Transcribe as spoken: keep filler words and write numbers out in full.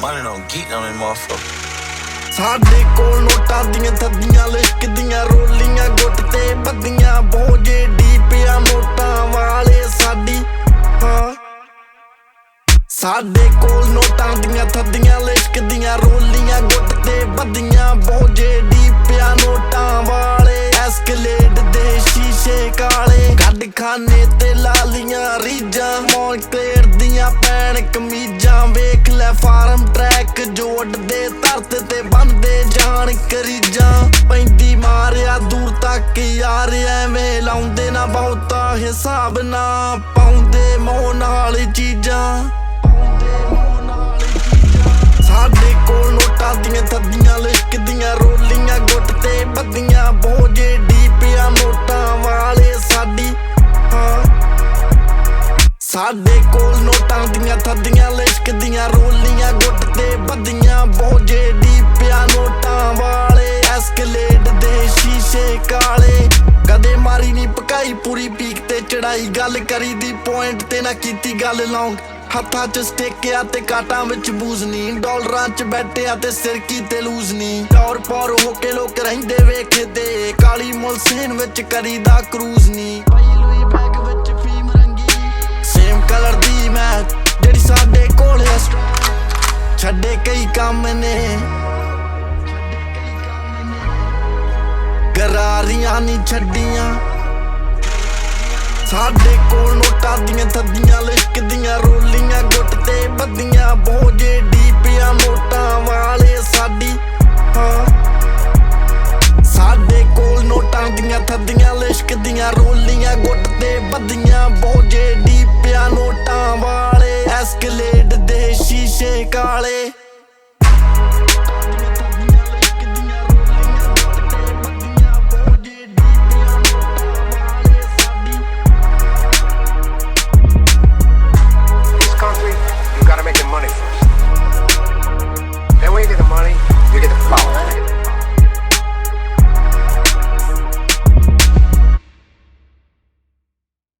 Money don't geek on them motherfuckers. ਸਾਡੇ ਕੋਲ ਨੋਟਾਂ ਦੀਆਂ ਥੱਦੀਆਂ ਲਿਸ਼ਕਦੀਆਂ ਰੋਲੀਆਂ ਗੁੱਟ ਤੇ ਬੱਦੀਆਂ ਬੋਝੇ ਡੀਪਿਆ ਨੋਟਾਂ ਵਾਲੇ ਸਾਡੀ ਹਾਂ ਸਾਡੇ ਕੋਲ ਨੋਟਾਂ ਦੀਆਂ ਥੱਦੀਆਂ ਲਿਸ਼ਕਦੀਆਂ ਰੋਲੀਆਂ ਗੁੱਟ ਤੇ ਬੱਦੀਆਂ ਬੋਝੇ ਡੀਪਿਆ ਨੋਟਾਂ ਵਾਲੇ ਐਸਕਲੇਡ ਦੇ ਸ਼ੀਸ਼ੇ ਕਾਲੇ ਗੱਡ ਖਾਨੇ ਤੇ ਲਾਲੀਆਂ ਰੀਜਾਂ ਮੌਨਕਲੇਰ ਦੀਆਂ ਪੈਣ ਕਮੀਜ਼ਾਂ ਵੇਖ ਲੈ ਫਾਰਮ ਟਰੈਕ ਜੋੜਦੇ ਧਰਤ ਤੇ ਬੰਦੇ ਜਾਣ ਕਰੀਜਾਂ ਪੈਂਦੀ ਮਾਰਿਆ ਦੂਰ ਤੱਕ ਯਾਰ ਐਵੇਂ ਲਾਉਂਦੇ ਨਾ ਬਹੁਤਾ ਹਿਸਾਬ ਨਾ ਪਾਉਂਦੇ ਮੋਹ ਨਾਲ ਚੀਜ਼ਾਂ ਸਾਡੇ ਕੋਲ ਨੋਟਾਂ ਦੀਆਂ ਥੱਦੀਆਂ ਲਿਸ਼ਕਦੀਆਂ ਰੋਲੀਆਂ ਗੁੱਟ ਤੇ ਬੱਦੀਆਂ ਬੋਝੇ ਡੀਪਿਆ ਨੋਟਾਂ ਵਾਲੇ ਸਾਡੀ ਹਾਂ ਸਾਡੇ ਕੋਲ ਨੋਟਾਂ ਦੀਆਂ ਥੱਦੀਆਂ ਲਿਸ਼ਕਦੀਆਂ ਰੋਲੀਆਂ ਗੁੱਟ ਤੇ ਬੱਦੀਆਂ ਬੋਝੇ ਡੀਪਿਆ ਨੋਟਾਂ ਵਾਲੇ ਐਸਕਲੇਡ ਦੇ ਸ਼ੀਸ਼ੇ ਕਾਲੇ ਕਦੇ ਮਾਰੀ ਨੀ ਪਕਾਈ ਪੂਰੀ ਪੀਕ ਤੇ ਚੜਾਈ ਗੱਲ ਕਰੀ ਦੀ ਪੁਆਇੰਟ ਤੇ ਨਾ ਕੀਤੀ ਗੱਲ ਲੌਂਗ ਹੱਥਾਂ ਚ ਸਟੇਕਿਆ ਤੇ ਕਾਟਾਂ ਵਿੱਚ ਬੂਜ਼ ਨੀ ਡਾਲਰਾਂ ਚ ਬੈਠਿਆ ਤੇ ਸਿਰ ਕੀਤੇ ਲੂਜ਼ ਨੀ ਟੌਰ ਪੌਰ ਹੋ ਕੇ ਲੋਕ ਰਹਿੰਦੇ ਵੇਖਦੇ ਕਾਲੀ ਮੁਲਸੇਨ ਵਿੱਚ ਕਰੀਦਾ ਕਰੂਜ਼ ਨੀ ਪਈ ਲੂਈ ਬੈਗ ਵਿੱਚ ਫੀਮ ਰੰਗੀ ਸੇਮ ਕਲਰ ਦੀ ਮੈਂ ਜਿਹੜੀ ਸਾਡੇ ਕੋਲ ਛੱਡੇ ਕਈ ਕੰਮ ਨੇ ਗਰਾਰੀਆਂ ਨੀ ਛੱਡੀਆਂ ਸਾਡੇ ਕੋਲ ਨੋਟਾਂ ਦੀਆਂ ਥੱਦੀਆਂ ਲਿਸ਼ਕਦੀਆਂ ਰੋਲੀਆਂ ਗੁੱਟ ਤੇ ਬੱਦੀਆਂ ਬੋਝੇ ਡੀਪਿਆ ਨੋਟਾਂ ਵਾਲੇ ਸਾਡੀ ਹਾਂ ਸਾਡੇ ਕੋਲ ਨੋਟਾਂ ਦੀਆਂ ਥੱਦੀਆਂ ਲਿਸ਼ਕਦੀਆਂ ਰੋਲੀਆਂ ਗੁੱਟ ਤੇ ਬੱਦੀਆਂ ਬੋਝੇ ਡੀਪਿਆ ਨੋਟਾਂ ਵਾਲੇ ਐਸਕਲੇਡ ਦੇ ਸ਼ੀਸ਼ੇ ਕਾਲੇ।